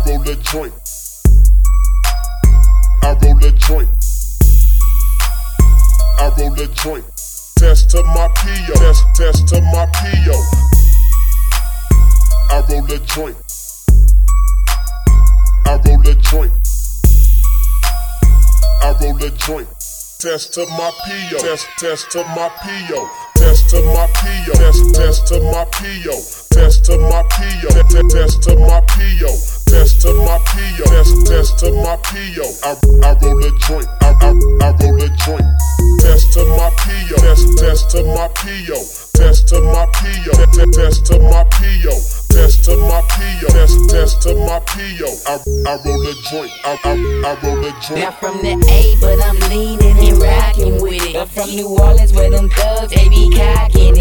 roll a joint. I roll a joint. I roll a joint. Test to my PO. Test to my PO. I roll a joint. I roll a joint. I roll a joint. Test to my PO. Test to my PO. Test to my PO. Test to my PO. Test to my PO. Test to my PO. Test to my PO. Test to my PO. I roll a joint. I roll a joint. Test to my PO. Test to my PO. Test to my PO. Test to my PO. Test to my PO. Test to my PO. I roll a joint. I roll a joint. Not from the A, but I'm leaning and rocking with it. But from New Orleans, where them thugs, they be cocking